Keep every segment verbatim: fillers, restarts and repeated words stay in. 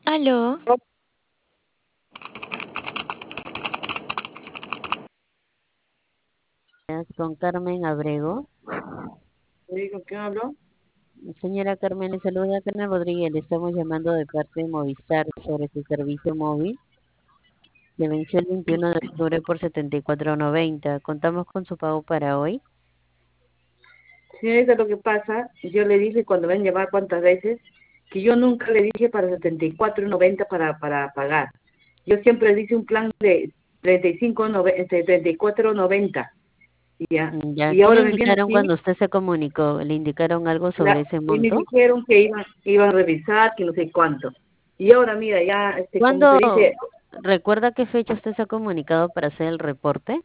Aló, Con Carmen Abrego. Sí, ¿con quién hablo? Señora Carmen, le saluda Carmen Rodríguez. Le estamos llamando de parte de Movistar sobre su servicio móvil que venció el veintiuno de octubre por setenta y cuatro noventa. Contamos con su pago para hoy. Señorita, lo que pasa, yo le dije cuando ven llamar cuántas veces, que yo nunca le dije para setenta y cuatro noventa para, para pagar. Yo siempre le dije un plan de treinta y cinco, este, treinta y cuatro noventa. Y ya. Mm, Ya, Y ¿qué le ahora me viene indicaron así, cuando usted se comunicó? ¿Le indicaron algo la, sobre ese y me monto? dijeron que iban, iban a revisar, que no sé cuánto. Y ahora, mira, ya, este, como se ¿Cuándo, dice, recuerda qué fecha usted se ha comunicado para hacer el reporte?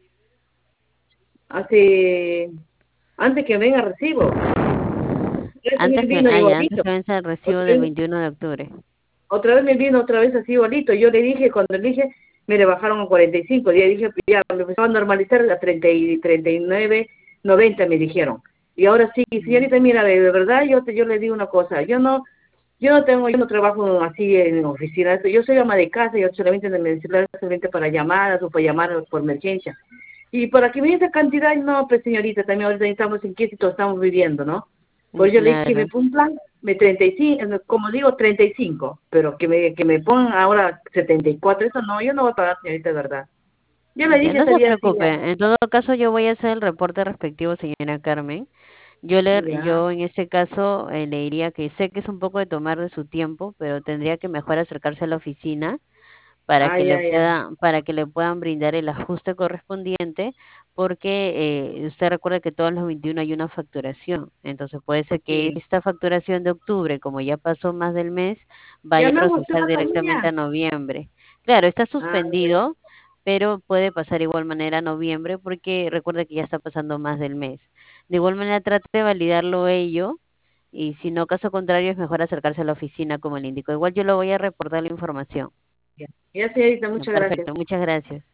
hace, antes que venga recibo, ese me Antes que, vino ah, ya, antes igualito. que vence el recibo Otra del vez veintiuno de octubre. Otra vez me vino otra vez así igualito. Yo le dije, cuando le dije, me le bajaron a cuarenta y cinco. Ya dije, ya me empezaba a normalizar a treinta y treinta y nueve, noventa me dijeron. Y ahora sí, Mm, señorita, mira, de, de verdad yo te, yo le digo una cosa. Yo no, yo no tengo, yo no trabajo así en oficina. Yo soy ama de casa, yo solamente me celular solamente para llamadas o para llamar por emergencia. Y para que me dé esa cantidad, no, pues señorita, también ahorita estamos en qué situación estamos viviendo, ¿no? mm, Pues yo le dije que me Claro. ponga un plan de treinta y cinco, eh, como digo, treinta y cinco, pero que me, que me pongan ahora setenta y cuatro, eso no, yo no voy a pagar, señorita, de verdad. Yo le Ya, dije no ese se día así, preocupe. En todo caso, yo voy a hacer el reporte respectivo, señora Carmen. Yo ya, le, ya, yo en este caso eh, le diría que sé que es un poco de tomar de su tiempo, pero tendría que mejor acercarse a la oficina para ah, que le ya, ya, pueda, para que le puedan brindar el ajuste correspondiente, porque eh, usted recuerda que todos los veintiuno hay una facturación. Entonces puede ser que sí. esta facturación de octubre, como ya pasó más del mes, vaya Ya a me han procesar mostrado también directamente a ya. noviembre. Claro, está Ah, ya, suspendido, pero puede pasar igual manera a noviembre, porque recuerda que ya está pasando más del mes. De igual manera, trate de validarlo ello. Y si no, caso contrario, es mejor acercarse a la oficina, como le indico. Igual yo le voy a reportar la información. ya. Ya, señorita, Ya, muchas gracias. perfecto, muchas gracias.